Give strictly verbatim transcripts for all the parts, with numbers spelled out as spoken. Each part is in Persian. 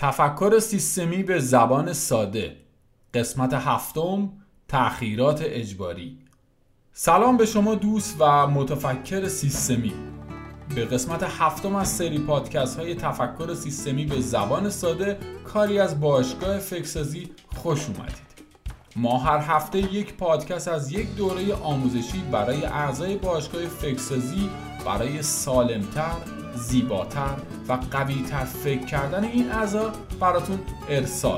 تفکر سیستمی به زبان ساده، قسمت هفتم، تأخیرات اجباری. سلام به شما دوست و متفکر سیستمی. به قسمت هفتم از سری پادکست های تفکر سیستمی به زبان ساده، کاری از باشگاه فکرسازی، خوش اومدید. ما هر هفته یک پادکست از یک دوره آموزشی برای اعضای باشگاه فکرسازی برای سالمتر، زیباتر و قویتر فکر کردن این اعضا براتون ارسال.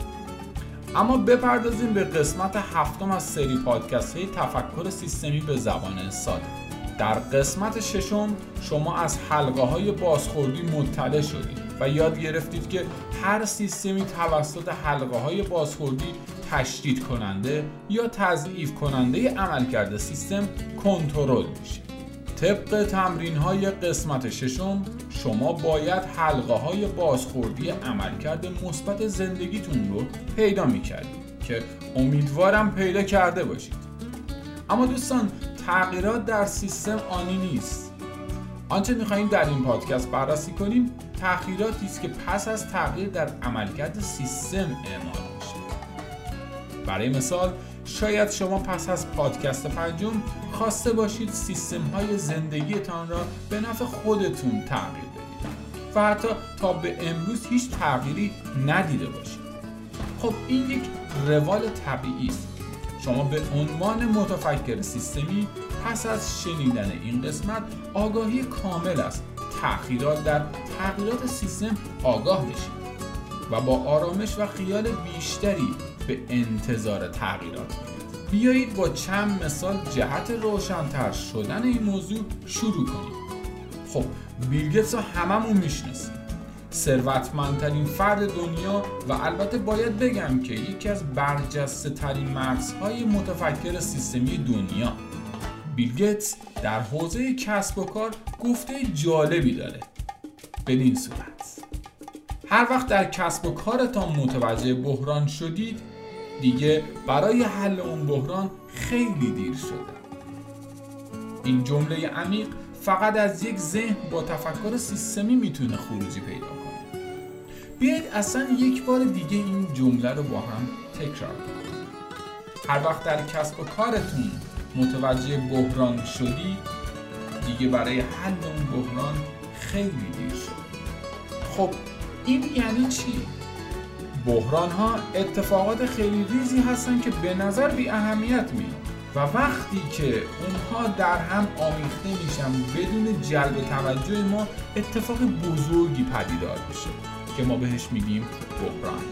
اما بپردازیم به قسمت هفتم از سری پادکست های تفکر سیستمی به زبان ساده. در قسمت ششم شما از حلقه های بازخوردی مطلع شدید و یاد گرفتید که هر سیستمی توسط حلقه های بازخوردی تشدید کننده یا تضعیف کننده عملکرد سیستم کنترل میشه. طبق تمرین های قسمت ششم شما باید حلقه های بازخوردی عملکرد مثبت زندگیتون رو پیدا میکردید که امیدوارم پیدا کرده باشید. اما دوستان، تغییرات در سیستم آنی نیست. آنچه میخواییم در این پادکست بررسی کنیم تغییراتی است که پس از تغییر در عملکرد سیستم اعمال میشه. برای مثال، شاید شما پس از پادکست پنجم خواسته باشید سیستم های زندگیتان را به نفع خودتون تغییر بدید و حتی تا به امروز هیچ تغییری ندیده باشید. خب این یک روال طبیعی است. شما به عنوان متفکر سیستمی پس از شنیدن این قسمت آگاهی کامل است تأخیرات در تغییرات سیستم آگاه بشید و با آرامش و خیال بیشتری به انتظار تغییرات می‌آیید. بیایید با چند مثال جهت روشن‌تر شدن این موضوع شروع کنیم. خب بیل گیتس رو هممون میشناسیم، ثروتمندترین فرد دنیا و البته باید بگم که یکی از برجسته ترین مغزهای متفکر سیستمی دنیا. بیل گیتس در حوزه کسب و کار گفته جالبی داره. بدین صورت هر وقت در کسب و کارتان متوجه بحران شدید دیگه برای حل اون بحران خیلی دیر شده. این جمله عمیق فقط از یک ذهن با تفکر سیستمی میتونه خروجی پیدا کنه. بیایید اصلا یک بار دیگه این جمله رو با هم تکرار کنیم. هر وقت در کسب و کارتون متوجه بحران شدید دیگه برای حل اون بحران خیلی دیر شده. خب این یعنی چی؟ بحران ها اتفاقات خیلی ریزی هستن که به نظر بی اهمیت میاد و وقتی که اونها در هم آمیخته میشن بدون جلب توجه ما اتفاق بزرگی پدیدار میشه که ما بهش میگیم بحران.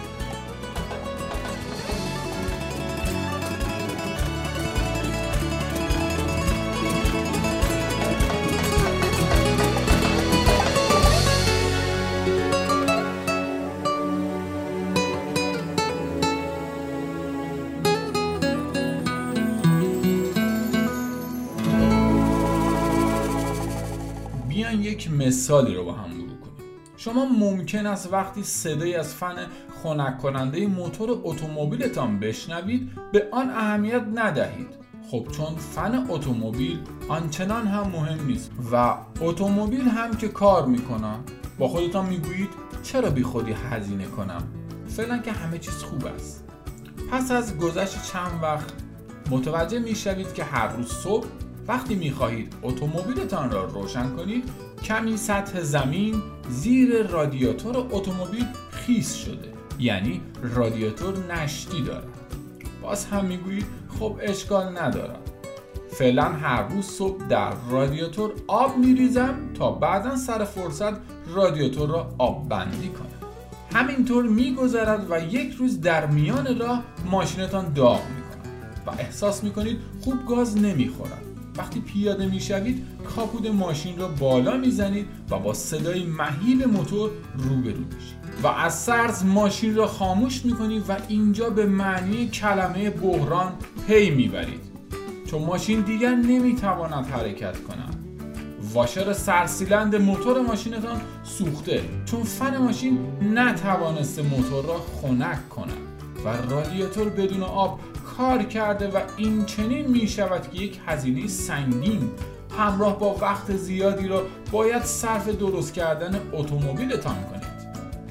یک مثالی رو با هم مرور کنیم. شما ممکن است وقتی صدایی از فن خنک کننده موتور اتومبیلتان بشنوید به آن اهمیت ندهید. خب چون فن اتومبیل آنچنان هم مهم نیست و اتومبیل هم که کار میکنه با خودتان میگویید چرا بی خودی هزینه کنم، فعلا که همه چیز خوب است. پس از گذشت چند وقت متوجه میشوید که هر روز صبح وقتی میخواهید اتومبیلتان را روشن کنید کمی سطح زمین زیر رادیاتور اتومبیل خیس شده، یعنی رادیاتور نشتی دارد. باز هم میگویید خب اشکال ندارد، فعلا هر روز صبح در رادیاتور آب میریزم تا بعداً سر فرصت رادیاتور را آب بندی کنم. همینطور میگذرد و یک روز در میان راه ماشینتان داغ میکنه و احساس میکنید خوب گاز نمیخورد. وقتی پیاده میشوید کاپوت ماشین را بالا میزنید و با صدای مهیب موتور روبرو میشید و از سرز ماشین را خاموش میکنید و اینجا به معنی کلمه بحران پی میبرید، چون ماشین دیگر نمیتواند حرکت کند. واشر سرسیلند موتور ماشینتان سوخته چون فن ماشین نتوانسته موتور را خنک کند و رادیاتور بدون آب کار کرده و این چنین می شود که یک هزینه سنگین همراه با وقت زیادی را باید صرف درست کردن اتومبیلتان کنید.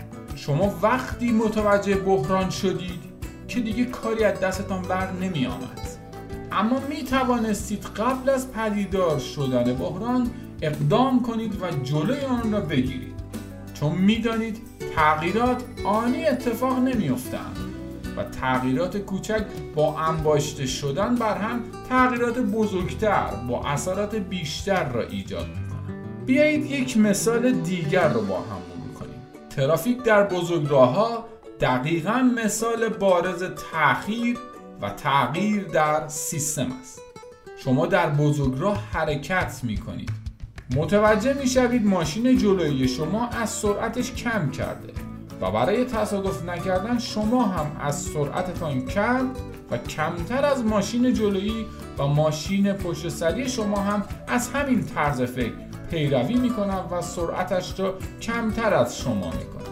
شما وقتی متوجه بحران شدید که دیگه کاری از دستتان بر نمی آمد، اما می توانستید قبل از پدیدار شدن بحران اقدام کنید و جلوی آن را بگیرید، چون می دانید تغییرات آنی اتفاق نمی افتند و تغییرات کوچک با انباشته شدن بر هم تغییرات بزرگتر با اثرات بیشتر را ایجاد می کنند. بیایید یک مثال دیگر رو با هم مرور کنیم. ترافیک در بزرگراه‌ها دقیقاً مثال بارز تأخیر و تغییر در سیستم است. شما در بزرگراه حرکت می کنید. متوجه می شوید ماشین جلویی شما از سرعتش کم کرده و برای تصادف نکردن شما هم از سرعتتان کم و کمتر از ماشین جلویی و ماشین پشت سری شما هم از همین طرز فکر پیروی می کنند و سرعتش را کمتر از شما می کنند.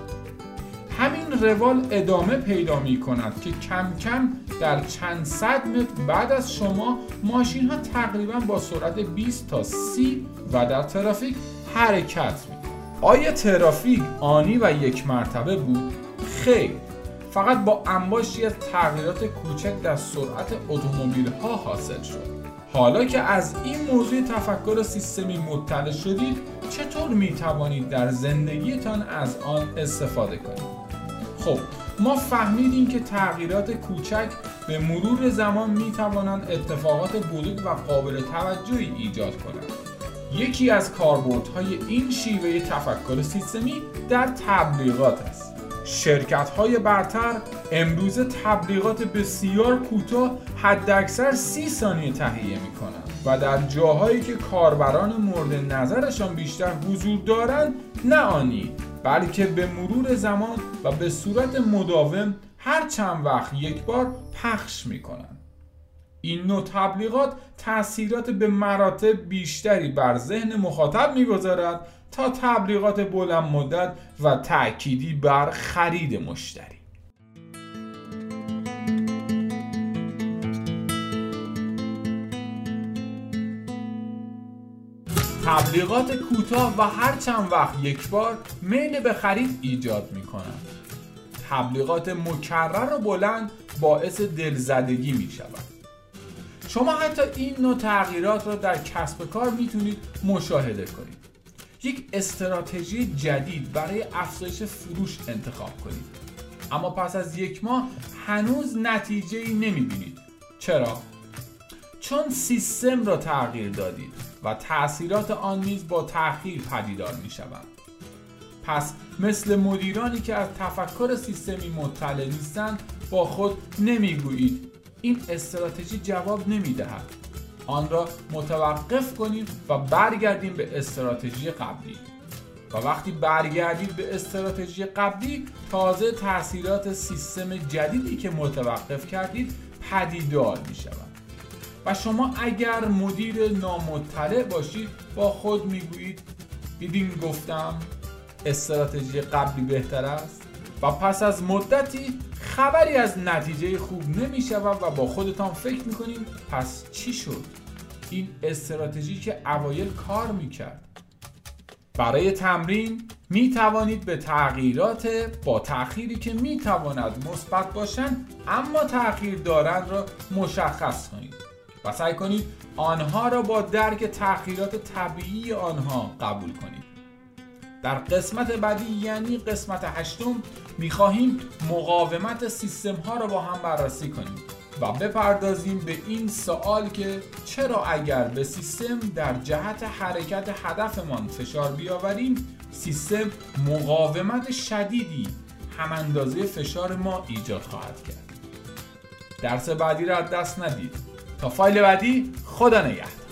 همین روال ادامه پیدا می کند که کم کم در چند صد متر بعد از شما ماشین ها تقریبا با سرعت بیست تا سی و در ترافیک حرکت می کنند. آیا ترافیک آنی و یک مرتبه بود؟ خیر، فقط با انباشتی از تغییرات کوچک در سرعت اتومبیل ها حاصل شد. حالا که از این موضوع تفکر سیستمی مطلع شدید، چطور می توانید در زندگیتان از آن استفاده کنید؟ خب، ما فهمیدیم که تغییرات کوچک به مرور زمان می توانند اتفاقات بزرگ و قابل توجهی ایجاد کنند. یکی از کاربردهای این شیوه تفکر سیستمی در تبلیغات است. شرکت‌های برتر امروزه تبلیغات بسیار کوتاه، حداکثر سی ثانیه تهیه می‌کنند و در جاهایی که کاربران مورد نظرشان بیشتر حضور دارند، نه آنی بلکه به مرور زمان و به صورت مداوم هر چند وقت یک بار پخش می‌کنند. این نوع تبلیغات تأثیرات به مراتب بیشتری بر ذهن مخاطب می‌گذارد تا تبلیغات بلند مدت و تأکیدی بر خرید مشتری. تبلیغات کوتاه و هر چند وقت یک بار میل به خرید ایجاد می‌کنند. تبلیغات مکرر و بلند باعث دلزدگی می‌شود. شما حتی این نوع تغییرات را در کسب کار میتونید مشاهده کنید. یک استراتژی جدید برای افزایش فروش انتخاب کنید، اما پس از یک ماه هنوز نتیجه‌ای نمیبینید. چرا؟ چون سیستم را تغییر دادید و تأثیرات آن نیز با تأخیر پدیدار میشوند. پس مثل مدیرانی که از تفکر سیستمی مطلع نیستند با خود نمیگویید این استراتژی جواب نمیدهد، آن را متوقف کنید و برگردیم به استراتژی قبلی. و وقتی برگردید به استراتژی قبلی، تازه تأثیرات سیستم جدیدی که متوقف کردید پدیدار می شود. و شما اگر مدیر نامطلع باشید با خود می گویید دیدین گفتم استراتژی قبلی بهتر است، و پس از مدتی خبری از نتیجه خوب نمی شود و با خودتان فکر می کنید پس چی شد؟ این استراتژی که اوایل کار می کرد. برای تمرین می توانید به تغییرات با تأخیری که می تواند مثبت باشند اما تأخیر دارند را مشخص کنید و سعی کنید آنها را با درک تأخیرات طبیعی آنها قبول کنید. در قسمت بعدی یعنی قسمت هشتم می‌خواهیم مقاومت سیستم ها را با هم بررسی کنیم و بپردازیم به این سوال که چرا اگر به سیستم در جهت حرکت هدفمان فشار بیاوریم، سیستم مقاومت شدیدی هم اندازه فشار ما ایجاد خواهد کرد. درس بعدی را از دست ندید. تا فایل بعدی، خدا نگهدار.